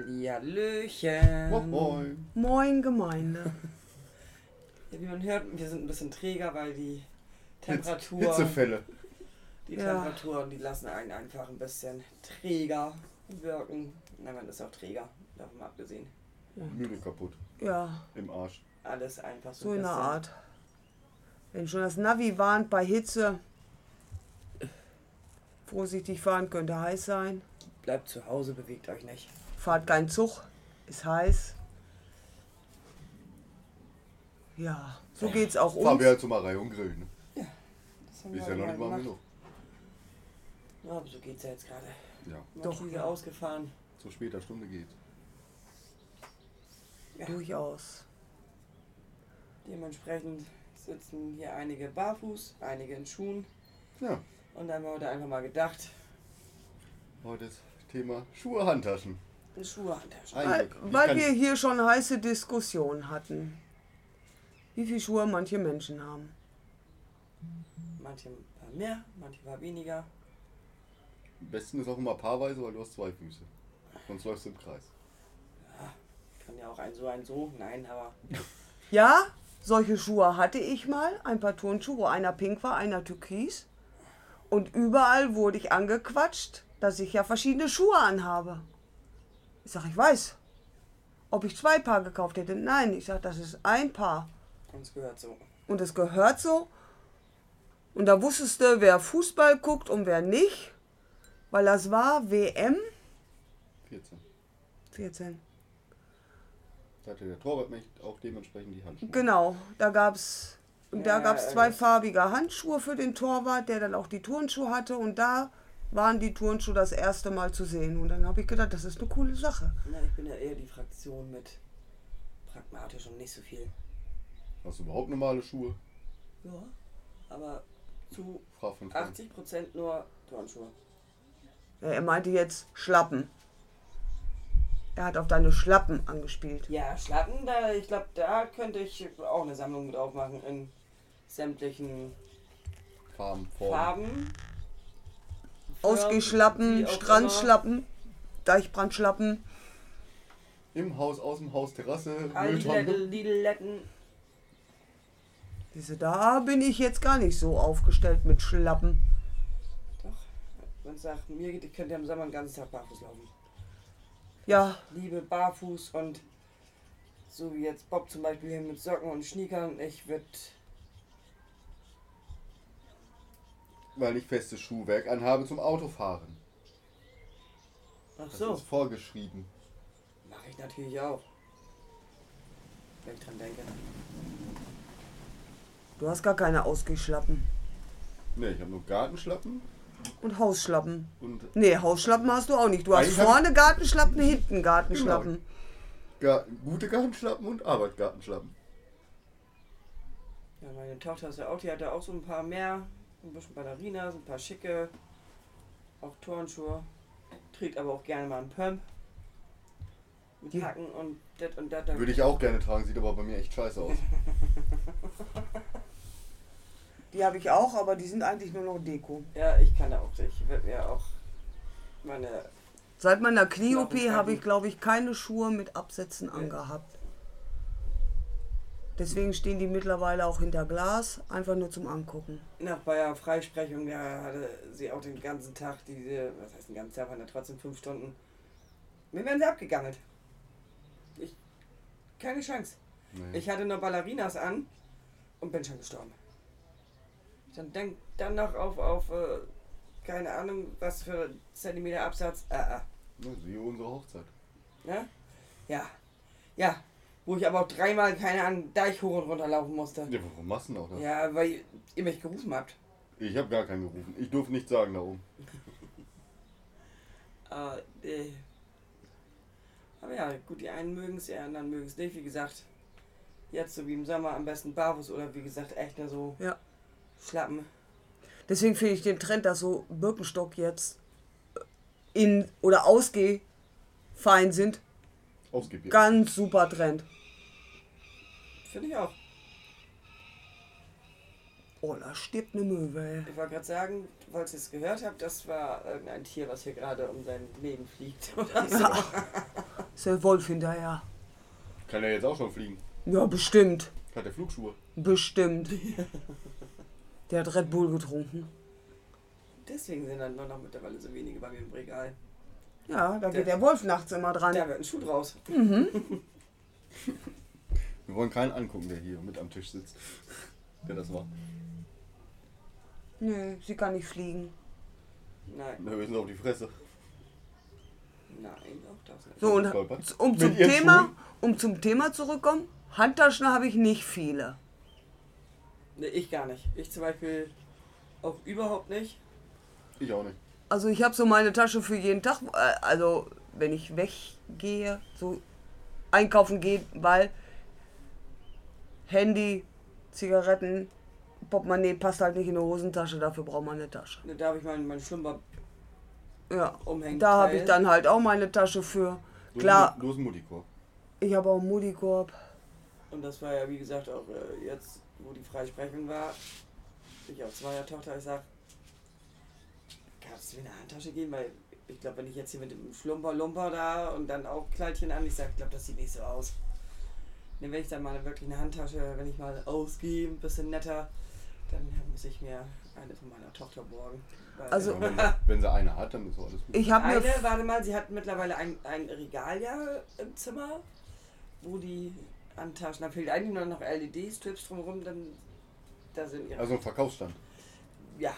Hallihallöchen. Moin. Moin Gemeinde. Ja, wie man hört, wir sind ein bisschen träger, weil die Temperatur, Hitzefälle. die Ja. Temperaturen, die lassen einen einfach ein bisschen träger wirken. Nein, man ist auch träger, davon mal abgesehen. Müde kaputt. Ja, Im Arsch. Alles einfach so so ein in der bisschen. Art. Wenn schon das Navi warnt bei Hitze, vorsichtig fahren könnte heiß sein. Bleibt zu Hause, bewegt euch nicht. Fahrt keinen Zug, ist heiß. Ja, so geht's auch Fahren uns. wir halt zur Marei und grillen. Ne? Das haben Ist wir ja noch heute nicht warm gemacht. genug. Ja, aber so geht's ja jetzt gerade. Ja, Doch, Markise ja. ausgefahren. zu später Stunde geht. Ja. Durchaus. Dementsprechend sitzen hier einige barfuß, einige in Schuhen. Ja, Und dann haben wir heute einfach mal gedacht, heute ist Thema Schuhe, Handtaschen. eine Schuhe-Handtasche. Ein Weil, Glück. Ich weil kann- wir hier schon heiße Diskussionen hatten. Wie viele Schuhe manche Menschen haben. Manche ein paar mehr, manche ein paar weniger. Am besten ist auch immer paarweise, weil du hast zwei Füße. Sonst läufst du im Kreis. Kann ja auch ein so. Nein, aber Ja, solche Schuhe hatte ich mal. Ein paar Turnschuhe, wo einer pink war, einer türkis. Und überall wurde ich angequatscht, dass ich ja verschiedene Schuhe anhabe. Ich sag, ich weiß. Ob ich 2 Paar gekauft hätte? Nein, ich sag, das ist ein Paar. uns gehört so. Und es gehört so. Und da wusstest du, wer Fußball guckt und wer nicht. Weil das war WM 14. 14. Da hatte der Torwart auch dementsprechend die Handschuhe. Genau, da gab's Ja, 2 farbige Handschuhe für den Torwart, der dann auch die Turnschuhe hatte. Und da waren die Turnschuhe das erste Mal zu sehen. Und dann habe ich gedacht, das ist eine coole Sache. Na, ich bin ja eher die Fraktion mit pragmatisch und nicht so viel. Hast du überhaupt normale Schuhe? Ja. Aber zu Frag von Frank. 80% nur Turnschuhe. Ja, er meinte jetzt Schlappen. Er hat auf deine Schlappen angespielt. Ja, Schlappen, ich glaube, da könnte ich auch eine Sammlung mit aufmachen in sämtlichen Farben, Formen. Farben. Ausgehschlappen, wie auch Strandschlappen, Deichbrandschlappen. Im Haus, aus dem Haus, Terrasse, immer. Mülltonne. Lidletten. Diese, da bin ich jetzt gar nicht so aufgestellt mit Schlappen. Doch, wenn es nach mir geht, ich könnte ja im Sommer den ganzen Tag barfuß laufen. Ja, Liebe barfuß und so wie jetzt Bob zum Beispiel hier mit Socken und Sneakern. Ich würde Weil ich festes Schuhwerk anhabe zum Autofahren. Ach Das so, ist vorgeschrieben. mache ich natürlich auch. Wenn ich dran denke. du hast gar keine Ausgehschlappen. Ne, ich habe nur Gartenschlappen Und Hausschlappen. und Nee, Hausschlappen hast du auch nicht. Du hast Eigentlich hab vorne Gartenschlappen, hinten Gartenschlappen. gute Gartenschlappen und Arbeitsgartenschlappen. Ja, meine Tochter ist ja auch, die hat ja auch so ein paar mehr. Ein bisschen Ballerinas, ein paar schicke. Auch Turnschuhe. Trägt aber auch gerne mal einen Pump. Mit Ja. Hacken und das und das. Würde ich auch gerne tragen, sieht aber bei mir echt scheiße aus. Die habe ich auch, aber die sind eigentlich nur noch Deko. Ja, ich kann da auch. Ich werde mir auch meine. Seit meiner Knie-OP Knochenfrecken. habe ich, glaube ich, keine Schuhe mit Absätzen angehabt. Deswegen stehen die mittlerweile auch hinter Glas, einfach nur zum Angucken. Nach bei der Freisprechung, da hatte sie auch den ganzen Tag was heißt den ganzen Tag, waren ja trotzdem 5 Stunden. Mir werden sie abgegangelt. Keine Chance. Nee. Ich hatte nur Ballerinas an und bin schon gestorben. Dann denk dann noch auf keine Ahnung, was für Zentimeter Absatz. Ja, siehe unsere Hochzeit. Ne? Ja. Ja. Wo ich aber auch 3-mal, keine Ahnung, Deich hoch und runter laufen musste. Ja, warum machst du denn auch das? Ja, weil ihr mich gerufen habt. Ich habe gar keinen gerufen. Ich durfte nichts sagen da oben. Aber ja, gut, die einen mögen es, die anderen mögen es nicht. Wie gesagt, jetzt so wie im Sommer am besten barfuß oder wie gesagt, echt nur so Ja. Schlappen. Deswegen finde ich den Trend, dass so Birkenstock jetzt in- oder ausgehfein sind, Ausgebiert. ganz super Trend. Finde ich auch. Oh, da stirbt eine Möwe, ey. Ich wollte gerade sagen, falls ihr es gehört habt, das war irgendein Tier, was hier gerade um sein Leben fliegt oder so. Ja. ist der Wolf hinterher. Kann er jetzt auch schon fliegen? Ja, bestimmt. Hat der Flugschuhe? Bestimmt. Der hat Red Bull getrunken. Deswegen sind dann nur noch mittlerweile so wenige bei mir im Regal. Ja, da geht der Wolf nachts immer dran. Da wird ein Schuh draus. Mhm. Wir wollen keinen angucken, der hier mit am Tisch sitzt. Der das war. Nee, sie kann nicht fliegen. Nein, Wir müssen auf die Fresse. nein, auch das nicht. So, und Stolpert. um zum Mit ihren Thema, Schuhen? um zum Thema zurückkommen, Handtaschen habe ich nicht viele. Nee, ich gar nicht. Ich zum Beispiel auch überhaupt nicht. Ich auch nicht. Also ich habe so meine Tasche für jeden Tag, also wenn ich weggehe, so einkaufen gehe, weil Handy, Zigaretten, Portemonnaie passt halt nicht in eine Hosentasche, dafür braucht man eine Tasche. Da habe ich mein Schlumber Ja, umhängen. da habe ich dann halt auch meine Tasche für. Du Klar, hast einen Muttikorb. ich habe auch einen Mudikorb. Und das war ja, wie gesagt, auch jetzt, wo die Freisprechung war. Ich auch zweier Tochter, ich sag, kannst du mir eine Handtasche geben? Weil ich glaube, wenn ich jetzt hier mit dem Lumper da und dann auch Kleidchen an, ich sag, ich glaube, das sieht nicht so aus. Ne, wenn ich dann mal wirklich eine Handtasche, wenn ich mal ausgehe, ein bisschen netter, dann muss ich mir eine von meiner Tochter borgen. Weil Also- Ja, wenn sie eine hat, dann ist doch alles gut. Ich habe mir warte mal, sie hat mittlerweile ein Regal ja im Zimmer, wo die Handtaschen, da fehlt eigentlich nur noch LED-Strips drumherum, dann da sind ihre. Also ein Verkaufsstand. Ja,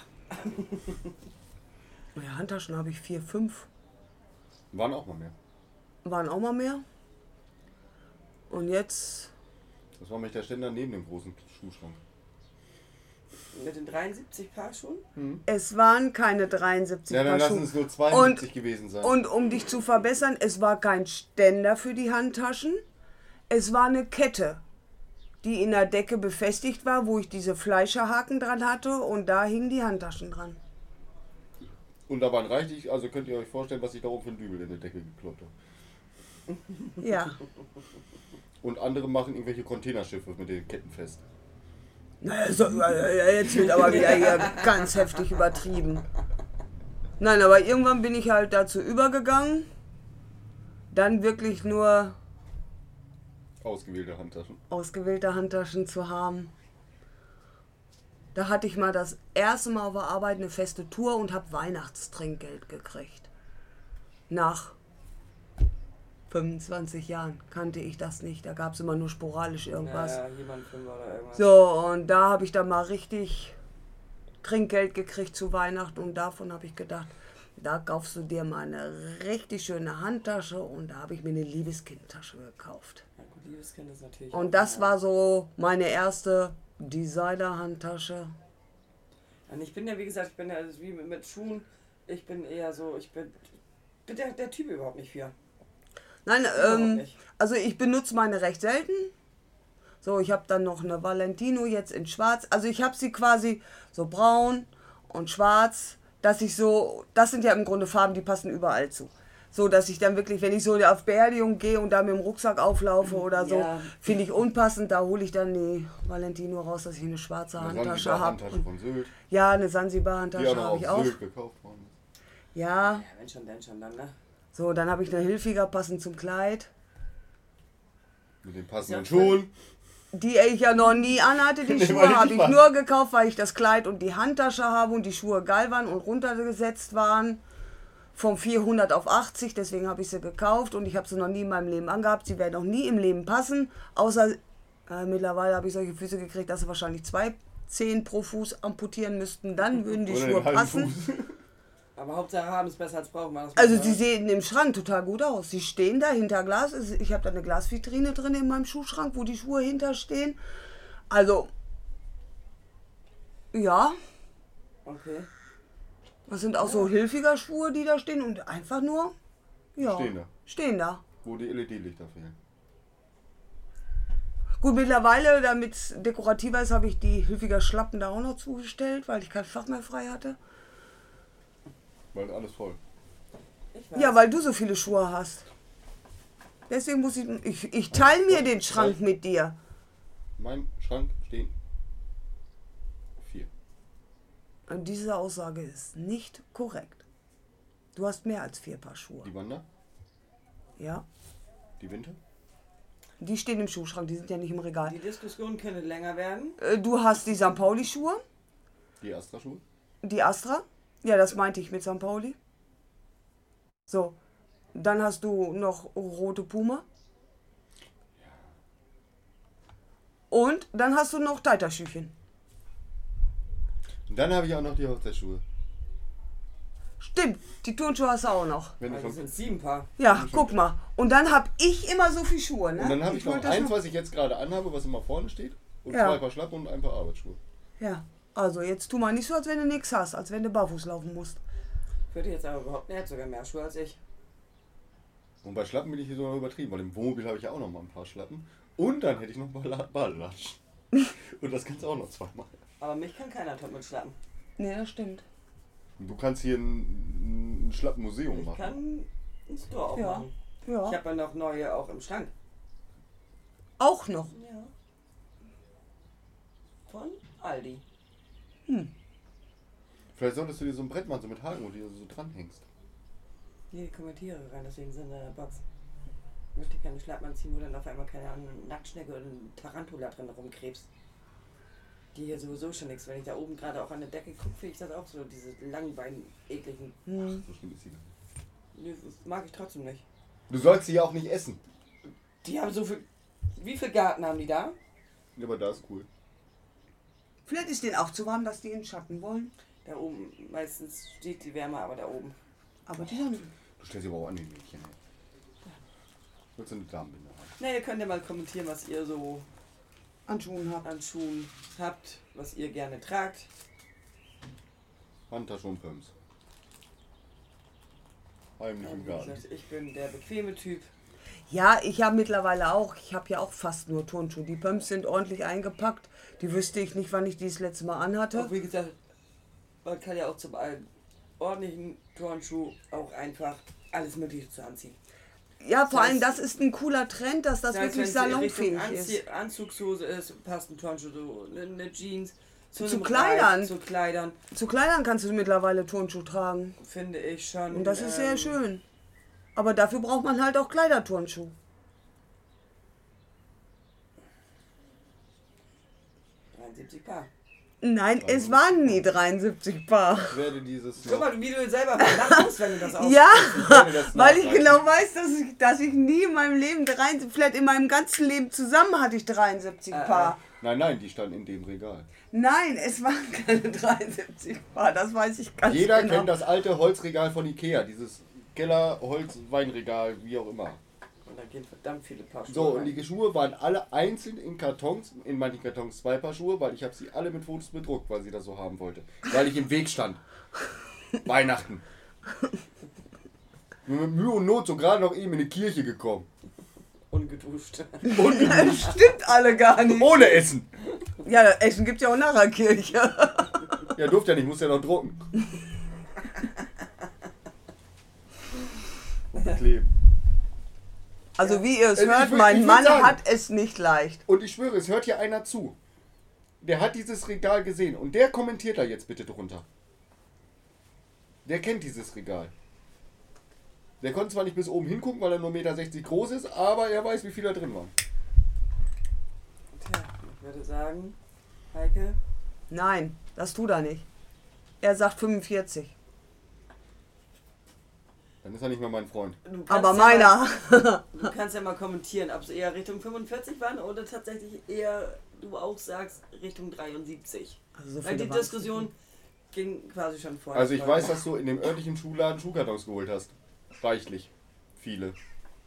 ja, Handtaschen habe ich 4, 5. Waren auch mal mehr. Waren auch mal mehr. Und jetzt, Das war nämlich der Ständer neben dem großen Schuhschrank. mit den 73 Paar Schuhen. es waren keine 73 Ja, dann Paar lassen Schuhe. es nur 72 gewesen sein. Und um dich zu verbessern, es war kein Ständer für die Handtaschen. Es war eine Kette, die in der Decke befestigt war, wo ich diese Fleischerhaken dran hatte und da hingen die Handtaschen dran. Und da waren reichlich, also könnt ihr euch vorstellen, was ich da oben für einen Dübel in der Decke gekloppt habe. Ja. Und andere machen irgendwelche Containerschiffe mit den Ketten fest. Na, so, jetzt wird aber wieder hier ganz heftig übertrieben. Nein, aber irgendwann bin ich halt dazu übergegangen, dann wirklich nur Ausgewählte Handtaschen. ausgewählte Handtaschen zu haben. Da hatte ich mal das erste Mal auf der Arbeit eine feste Tour und habe Weihnachtstrinkgeld gekriegt. Nach 25 Jahren kannte ich das nicht. Da gab es immer nur sporadisch irgendwas. Ja, jemand Fünfer oder irgendwas. So, und da habe ich dann mal richtig Trinkgeld gekriegt zu Weihnachten und davon habe ich gedacht, da kaufst du dir mal eine richtig schöne Handtasche und da habe ich mir eine Liebeskindtasche gekauft. Ja, gut, Liebeskind ist natürlich. Und auch das mal- war so meine erste Designer-Handtasche. Und ich bin ja, wie gesagt, ich bin ja also wie mit Schuhen, ich bin eher so, ich bin der Typ überhaupt nicht für. Nein, Überhaupt nicht. also ich benutze meine recht selten. So, ich habe dann noch eine Valentino jetzt in schwarz. Also ich habe sie quasi so braun und schwarz, dass ich so, das sind ja im Grunde Farben, die passen überall zu. So, dass ich dann wirklich, wenn ich so auf Beerdigung gehe und da mit dem Rucksack auflaufe oder so, Ja. finde ich unpassend, da hole ich dann die Valentino raus, dass ich eine schwarze Eine Handtasche habe. Handtasche von Sylt, Ja, eine die Sansibar-Handtasche auch noch habe ich auf auch. Sylt gekauft worden ist. Ja, Ja, wenn schon, dann schon, dann, ne? so, dann habe ich eine Hilfiger passend zum Kleid. Mit den passenden Ja, Schuhen. Die ich ja noch nie anhatte, die Nee, Schuhe weil die habe nicht ich waren. nur gekauft, weil ich das Kleid und die Handtasche habe und die Schuhe geil waren und runtergesetzt waren. Vom 400 auf 80, deswegen habe ich sie gekauft und ich habe sie noch nie in meinem Leben angehabt. Sie werden auch nie im Leben passen, außer mittlerweile habe ich solche Füße gekriegt, dass sie wahrscheinlich 2 Zehen pro Fuß amputieren müssten, dann würden die Oder Schuhe den halben passen. Fuß. Aber Hauptsache haben es besser als brauchen. wir das Also mal, sie ne? sehen im Schrank total gut aus. Sie stehen da hinter Glas. Ich habe da eine Glasvitrine drin in meinem Schuhschrank, wo die Schuhe hinterstehen. Also, ja, Okay. das sind auch so hilfiger Schuhe, die da stehen und einfach nur, ja, Stehen da. stehen da. Wo die LED-Lichter fehlen. Gut, mittlerweile, damit es dekorativer ist, habe ich die hilfiger Schlappen da auch noch zugestellt, weil ich kein Fach mehr frei hatte. Weil alles voll. Ich weiß. Ja, weil du so viele Schuhe hast. Deswegen muss ich teile mir den Schrank mit dir. Mein Schrank stehen 4. Und diese Aussage ist nicht korrekt. Du hast mehr als 4 Paar Schuhe. Die waren da? Ja. Die Winter? Die stehen im Schuhschrank, die sind ja nicht im Regal. Die Diskussion könnte länger werden. Du hast die St. Pauli-Schuhe, Die Astra-Schuhe? die Astra. Ja, das meinte ich mit St. Pauli. So, dann hast du noch rote Puma. Und dann hast du noch Deiterschüchen. Und dann habe ich auch noch die Hochzeitsschuhe. Stimmt, die Turnschuhe hast du auch noch. Wenn ich Also schon, sind 7 Paar. Ja, guck mal. Und dann habe ich immer so viel Schuhe, ne? und dann habe ich noch wollte das eins, was ich jetzt gerade anhabe, was immer vorne steht. Und Ja. 2 Paar Schlappen und ein paar Arbeitsschuhe. Ja, also jetzt tu mal nicht so, als wenn du nichts hast, als wenn du barfuß laufen musst. Würde jetzt aber überhaupt nicht, sogar mehr Schuhe als ich. Und bei Schlappen bin ich hier sogar übertrieben, weil im Wohnmobil habe ich ja auch noch mal ein paar Schlappen. Und dann hätte ich noch Badelatschen. Und das kannst du auch noch 2 Mal. Aber mich kann keiner top mit Schlappen. Nee, das stimmt. Und du kannst hier ein Schlappenmuseum Ich machen. kann einen Store Ja. aufmachen. Ja, Ich habe ja noch neue auch im Schrank. auch noch. Ja. Von Aldi. Vielleicht solltest du dir so ein Brett machen, so mit Haken, wo du so dranhängst. Hier die Kommentare rein, deswegen sind in der Box. Ich möchte keine Schlappen anziehen, wo dann auf einmal keine Ahnung, eine Nacktschnecke oder ein Tarantula drin rumkrebst. Die hier sowieso schon nichts. Wenn ich da oben gerade auch an der Decke gucke, finde ich das auch so, diese Langbein ekligen. So schlimm ist sie gar nicht. Nee, das mag ich trotzdem nicht. Du sollst sie ja auch nicht essen. Die haben so viel. Wie viel Garten haben die da? Ja, aber da ist cool. Vielleicht ist denen auch zu warm, dass die in den Schatten wollen. Da oben, meistens steht die Wärme aber da oben. Aber die dann. Du stellst sie aber auch an wie ein Mädchen. Ey. Willst du eine Damenbinde haben? Na, ihr könnt ja mal kommentieren, was ihr so An Schuhen habt. an Schuhen habt, was ihr gerne tragt. Handtasche und Pumps. Heimlich im Wie Garten. gesagt, ich bin der bequeme Typ. Ja, ich habe mittlerweile auch, ich habe ja auch fast nur Turnschuhe. Die Pumps sind ordentlich eingepackt. Die wüsste ich nicht, wann ich die das letzte Mal anhatte. Auch wie gesagt, man kann ja auch zum einen ordentlichen Turnschuh auch einfach alles Mögliche zu anziehen. Ja, vor Das allem, heißt- das ist ein cooler Trend, dass das Das heißt, wirklich wenn es salonfähig Richtung ist. Anzugshose ist, passt ein Turnschuh so, eine Jeans. Zu einem Kleidern. Reif, zu Kleidern, Zu Kleidern kannst du mittlerweile Turnschuhe tragen. finde ich schon. Und das ist sehr schön. Aber dafür braucht man halt auch Kleiderturnschuhe. Paar. Nein, es waren nie 73 Paar. Ich werde dieses Guck mal, wie du selber verlachen musst, wenn du das Ja, werde das weil ich nachreichen. genau weiß, dass ich nie in meinem Leben 73, vielleicht in meinem ganzen Leben zusammen hatte ich 73 Paar. Nein, die standen in dem Regal. Nein, es waren keine 73 Paar, das weiß ich ganz Jeder genau. kennt das alte Holzregal von Ikea, dieses Keller-Holz-Weinregal, wie auch immer. Und da gehen verdammt viele Paar Schuhe So, und rein. die Schuhe waren alle einzeln in Kartons, in manchen Kartons 2 Paar Schuhe, weil ich habe sie alle mit Fotos bedruckt, weil sie das so haben wollte. Weil ich im Weg stand. Weihnachten. Nur mit Mühe und Not so gerade noch eben in die Kirche gekommen. Ungeduscht. Das stimmt alle gar nicht. Ohne Essen. Ja, Essen gibt es ja auch nach der Kirche. Ja, durfte ja nicht, muss ja noch drucken. Und bekleben. Also wie ihr es Also ich hört, würd- mein ich würd Mann sagen- hat es nicht leicht. Und ich schwöre, es hört hier einer zu. Der hat dieses Regal gesehen und der kommentiert da jetzt bitte drunter. Der kennt dieses Regal. Der konnte zwar nicht bis oben hingucken, weil er nur 1,60 Meter groß ist, aber er weiß, wie viel da drin war. Tja, ich würde sagen, Heike, Nein, das tut er nicht. Er sagt 45. Dann ist er nicht mehr mein Freund. du kannst Aber ja meiner. Mal, du kannst ja mal kommentieren, ob es eher Richtung 45 waren oder tatsächlich eher, du auch sagst, Richtung 73. Also so Weil viele die waren's Diskussion ging quasi schon vorher. Also ich weiß, dass du in dem örtlichen Schuhladen Schuhkartons geholt hast. Reichlich. Viele.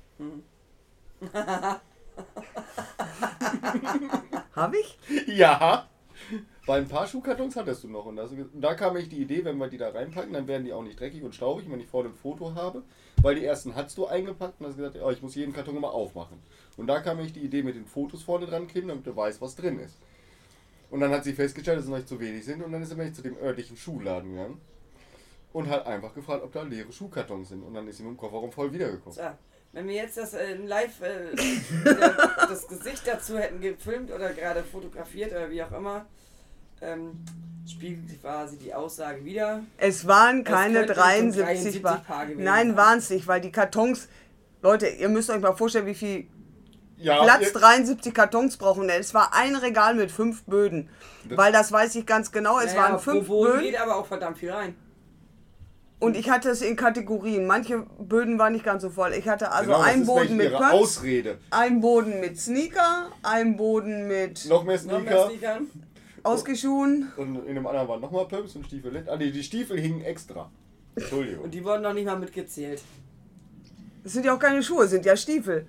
Habe ich? Ja. Bei ein paar Schuhkartons hattest du noch. Und da kam ich die Idee, wenn wir die da reinpacken, dann werden die auch nicht dreckig und staubig, wenn ich vorne ein Foto habe. Weil die ersten hast du eingepackt und hast gesagt, oh, ich muss jeden Karton immer aufmachen. Und da kam ich die Idee mit den Fotos vorne dran kleben, damit du weißt, was drin ist. Und dann hat sie festgestellt, dass es noch nicht zu wenig sind. Und dann ist sie nämlich zu dem örtlichen Schuhladen gegangen. Und hat einfach gefragt, ob da leere Schuhkartons sind. Und dann ist sie mit dem Kofferraum voll wiedergekommen. So, wenn wir jetzt das live das Gesicht dazu hätten gefilmt oder gerade fotografiert oder wie auch immer, spiegelt quasi die Aussage wieder. Es waren keine könnte 73 Richtung 73 Paar. Paar gewesen Nein, sein. waren es nicht, weil die Kartons Leute, ihr müsst euch mal vorstellen, wie viel Ja, Platz 73 Kartons brauchen. Es war ein Regal mit 5 Böden. Weil das weiß ich ganz genau, es waren 5 pro Boden Böden. geht aber auch verdammt viel rein. Und ich hatte es in Kategorien. Manche Böden waren nicht ganz so voll. Ich hatte also genau, das einen ist Boden nämlich mit ihre Pumps, Ausrede. einen Boden mit Sneaker, einen Boden mit Noch mehr Noch mehr Sneaker. Sneakern. Ausgeschuhen. Und in dem anderen waren nochmal Pumps und Stiefel. Ah nee, die Stiefel hingen extra. Entschuldigung. Und die wurden noch nicht mal mitgezählt. Das sind ja auch keine Schuhe, sind ja Stiefel.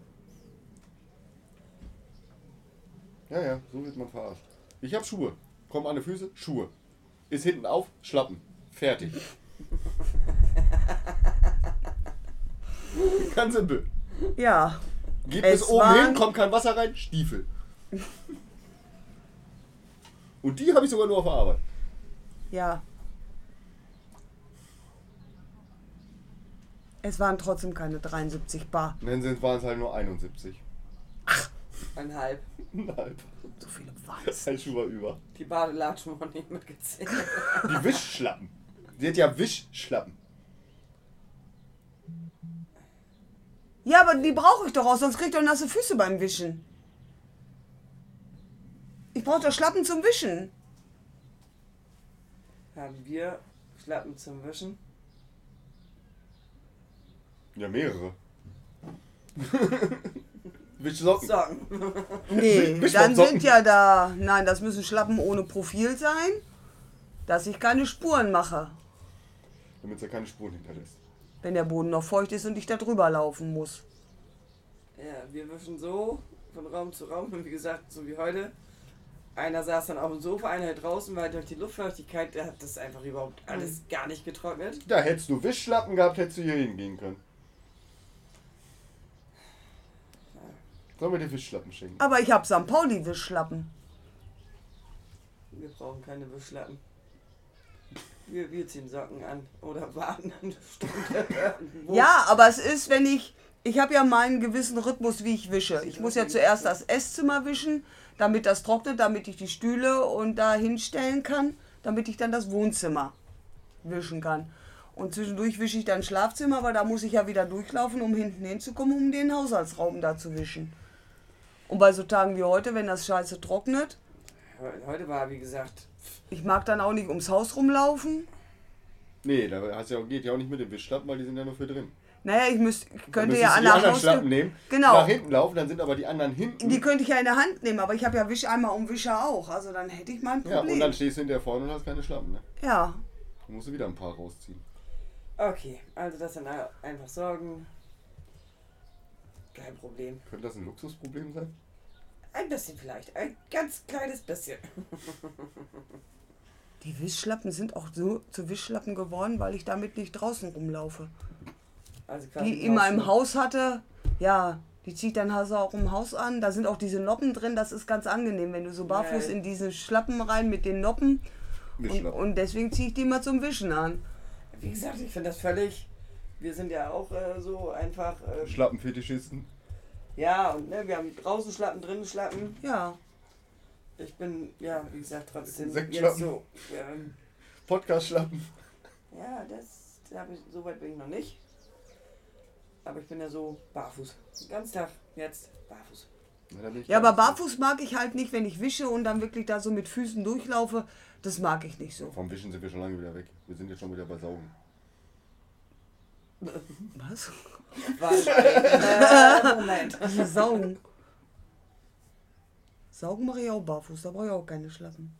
Ja, so wird man verarscht. Ich hab Schuhe. Kommen an die Füße, Schuhe. Ist hinten auf, Schlappen. Fertig. Ganz simpel. Ja. Geht Es bis oben waren- hin, kommt kein Wasser rein, Stiefel. Und die habe ich sogar nur auf der Arbeit. Ja. Es waren trotzdem keine 73 Bar. Und dann waren es halt nur 71. 1,5. Nein. So viele waren es. Ein Schuh war über. Die Badelatschen wurden nicht mitgezählt. Die Wischschlappen. Die hat ja Wischschlappen. Ja, aber die brauche ich doch auch, sonst krieg ich doch nasse Füße beim Wischen. Ich brauche doch Schlappen zum Wischen. Haben wir Schlappen zum Wischen? Ja, mehrere. Wischsocken. Socken. Nee, Wisch dann doch Socken. sind ja da... Nein, das müssen Schlappen ohne Profil sein, dass ich keine Spuren mache, Damit er keine Spuren hinterlässt. wenn der Boden noch feucht ist und ich da drüber laufen muss. Ja, wir wischen so von Raum zu Raum und wie gesagt, so wie heute. Einer saß dann auf dem Sofa, einer halt draußen, weil durch die Luftfeuchtigkeit, der hat das einfach überhaupt alles gar nicht getrocknet. Da hättest du Wischschlappen gehabt, hättest du hier hingehen können. Sollen wir dir Wischschlappen schenken? Aber ich habe St. Pauli-Wischlappen. Wir brauchen keine Wischlappen. Wir ziehen Socken an oder warten eine Stunde. irgendwo. Ja, aber es ist, wenn ich... Ich habe ja meinen gewissen Rhythmus, wie ich wische. Ich muss ja zuerst das Esszimmer wischen, damit das trocknet, damit ich die Stühle und da hinstellen kann, damit ich dann das Wohnzimmer wischen kann. Und zwischendurch wische ich dann Schlafzimmer, aber da muss ich ja wieder durchlaufen, um hinten hinzukommen, um den Haushaltsraum da zu wischen. Und bei so Tagen wie heute, wenn das Scheiße trocknet, Heute war, wie gesagt, ich mag dann auch nicht ums Haus rumlaufen. Nee, da hast ja, geht ja auch nicht mit dem Wischschlappen, weil die sind ja nur für drin. Naja, ich Dann könnte müsstest ja du an die der anderen Haustür... Schlappen nehmen, Genau. nach hinten laufen, dann sind aber die anderen hinten. Die könnte ich ja in der Hand nehmen, aber ich habe ja Wischeimer und Wischer auch. Also dann hätte ich mein ja, Problem. und dann stehst du hinterher vorne und hast keine Schlappen, ne? Ja. Dann musst du wieder ein paar rausziehen. okay, also das sind einfach Sorgen. Kein Problem. Könnte das ein Luxusproblem sein? Ein bisschen vielleicht, ein ganz kleines bisschen. Die Wischschlappen sind auch so zu Wischschlappen geworden, weil ich damit nicht draußen rumlaufe. Also quasi Die immer im Haus hatte, ja, die zieht dann also auch im Haus an. Da sind auch diese Noppen drin, das ist ganz angenehm, wenn du so barfuß Ja. in diese Schlappen rein mit den Noppen. Und, Wischschlappen. und deswegen ziehe ich die immer zum Wischen an. Wie gesagt, ich finde das völlig. Wir sind ja auch so einfach. Schlappenfetischisten. Ja, und ne, wir haben draußen Schlappen, drinnen Schlappen. Ja. Ich bin, ja, wie gesagt, trotzdem jetzt Sektschlappen. so. Podcast-Schlappen. Ja, so weit bin ich noch nicht. Aber ich bin ja so barfuß. Den ganzen Tag jetzt barfuß. Na, da bin ich Ja, aber ganz- barfuß mag ich halt nicht, wenn ich wische und dann wirklich da so mit Füßen durchlaufe. Das mag ich nicht so. Vom Wischen sind wir schon lange wieder weg. Wir sind jetzt schon wieder bei Saugen. Was? Moment. Also saugen. Saugen mache ich auch barfuß, da brauche ich auch keine Schlappen.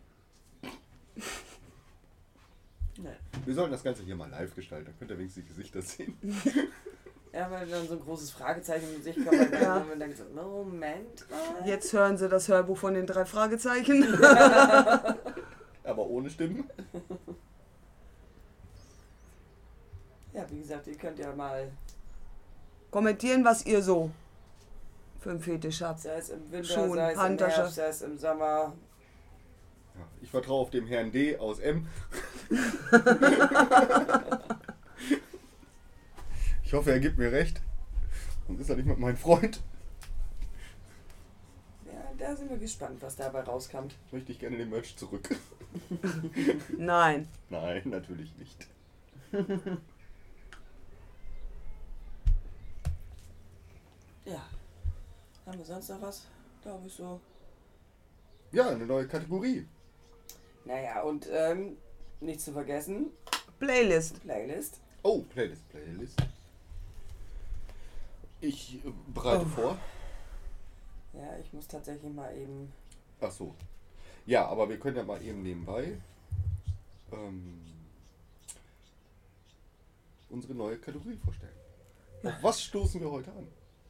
Ne. Wir sollten das Ganze hier mal live gestalten. Dann könnt ihr wenigstens die Gesichter sehen. Ja, weil dann so ein großes Fragezeichen im Gesicht kommt, dann Ja. man denkt so, Moment mal. Jetzt hören Sie das Hörbuch von den 3 Fragezeichen. Aber ohne Stimmen. Ja, wie gesagt, ihr könnt ja mal, Kommentieren, was ihr so für einen Fetisch habt. sei es im Winter, Schuhen, sei es im Handtasche. Herbst, sei es im Sommer. Ja, ich vertraue auf dem Herrn D aus M. Ich hoffe, er gibt mir recht. Sonst ist er nicht mit meinem Freund. Ja, da sind wir gespannt, was dabei rauskommt. Möchte ich gerne den Merch zurück. Nein. Nein, natürlich nicht. Ja. Haben wir sonst noch was? Glaube ich so. Ja, eine neue Kategorie. Naja, und nicht zu vergessen, Playlist. Playlist. Oh, Playlist. Ich bereite vor. Ja, ich muss tatsächlich mal eben. Ach so. Ja, aber wir können ja mal eben nebenbei unsere neue Kategorie vorstellen. Auf was stoßen wir heute an?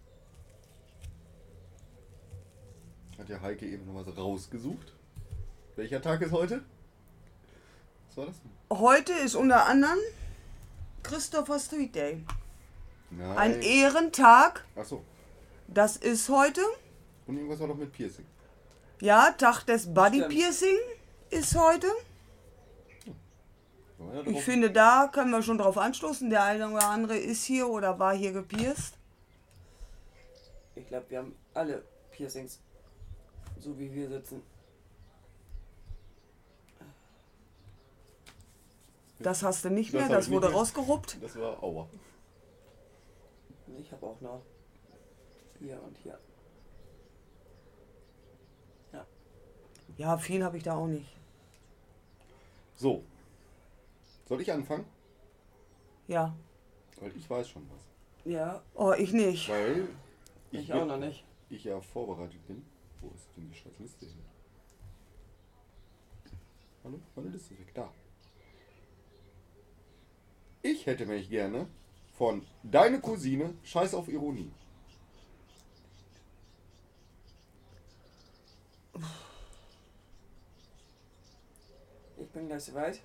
Hat ja Heike eben noch was rausgesucht. Welcher Tag ist heute? Was war das? Heute ist unter anderem Christopher Street Day. Nein. Ein Ehrentag. Ach so. Das ist heute. Und irgendwas war doch mit Piercing. Ja, Tag des Body Stimmt. Piercing ist heute. Ja, Ich finde, da können wir schon drauf anstoßen. Der eine oder andere ist hier oder war hier gepierst. Ich glaube, wir haben alle Piercings. So wie wir sitzen. Das hast du nicht Das mehr, hab das ich wurde nicht mehr. rausgeruppt. Das war Aua. Ich habe auch noch hier und hier. Ja, viel habe ich da auch nicht. So. Soll ich anfangen? Ja. Weil ich weiß schon was. Ja, Oh, ich nicht. Weil ich auch noch nicht. Ich ja vorbereitet bin. Wo ist denn die scheiß Liste hin? Hallo? Meine Liste ist weg. Da. Ich hätte mich gerne von Deine Cousine Scheiß auf Ironie. Ich bin gleich soweit.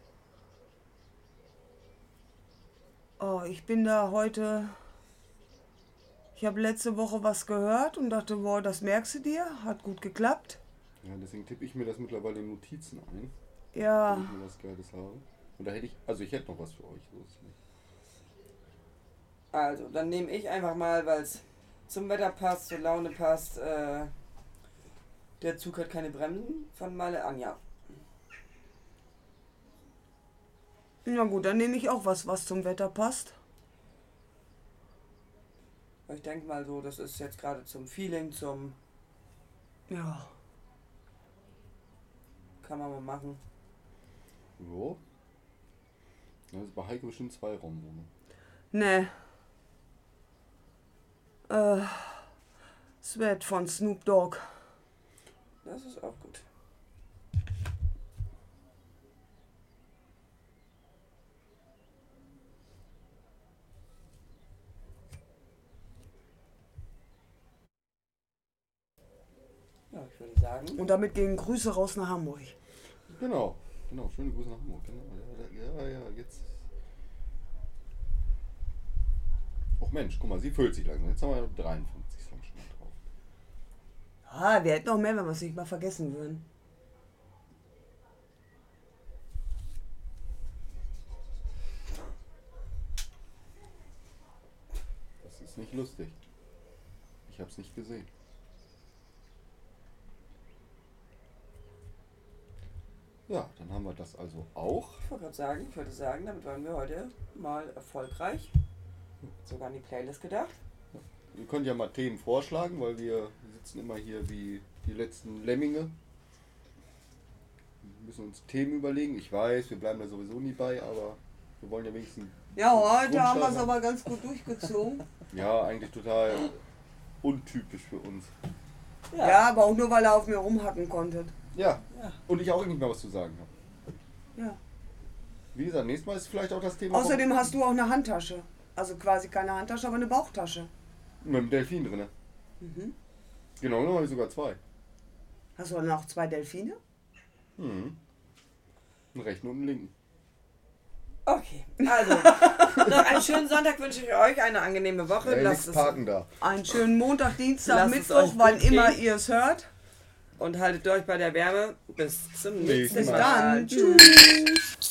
Oh, ich bin da heute. Ich habe letzte Woche was gehört und dachte, boah, das merkst du dir. Hat gut geklappt. Ja, deswegen tippe ich mir das mittlerweile in Notizen ein, Ja. wenn ich mir was Geiles habe. Und da hätte ich, also ich hätte noch was für euch. So ist es nicht. Also, dann nehme ich einfach mal, weil es zum Wetter passt, zur Laune passt. Der Zug hat keine Bremsen von Male Anja. Na gut, dann nehme ich auch was zum Wetter passt. Ich denke mal so, das ist jetzt gerade zum Feeling, zum Ja. kann man mal machen. So. Das ist bei Heike bestimmt 2 Raumwohnung. Ne. Sweat von Snoop Dogg. Das ist auch gut. Ja, ich würde sagen. Und damit gehen Grüße raus nach Hamburg. Genau. Schöne Grüße nach Hamburg. Genau. Ja, jetzt. Och Mensch, guck mal, sie füllt sich langsam. Jetzt haben wir 53 Songs schon mal drauf. Ah, wir hätten noch mehr, wenn wir es nicht mal vergessen würden. Das ist nicht lustig. Ich hab's nicht gesehen. Ja, dann haben wir das also auch. Ich würde sagen, damit waren wir heute mal erfolgreich. Sogar an die Playlist gedacht. Ihr könnt ja mal Themen vorschlagen, weil wir sitzen immer hier wie die letzten Lemminge. Wir müssen uns Themen überlegen. Ich weiß, wir bleiben da sowieso nie bei, aber wir wollen ja wenigstens... Ja, heute haben wir es Grundstein aber ganz gut durchgezogen. Ja, eigentlich total untypisch für uns. Ja, aber auch nur, weil er auf mir rumhacken konnte. Ja, Ja. und ich auch nicht mehr was zu sagen habe. Ja. Wie gesagt, nächstes Mal ist vielleicht auch das Thema... Außerdem hast du auch eine Handtasche. Also quasi keine Handtasche, aber eine Bauchtasche. Mit dem Delfin drin. Mhm. Genau, dann habe ich sogar 2. Hast du noch 2 Delfine? Mhm. Einen rechten und einen linken. Okay, also noch einen schönen Sonntag wünsche ich euch, eine angenehme Woche. Ey, Lasst nix es parken da. Einen schönen Montag, Dienstag, Lasst es Mittwoch, euch wann gut immer gehen. ihr es hört. und haltet durch bei der Wärme. Bis zum nächsten Bis Mal. dann. Tschüss.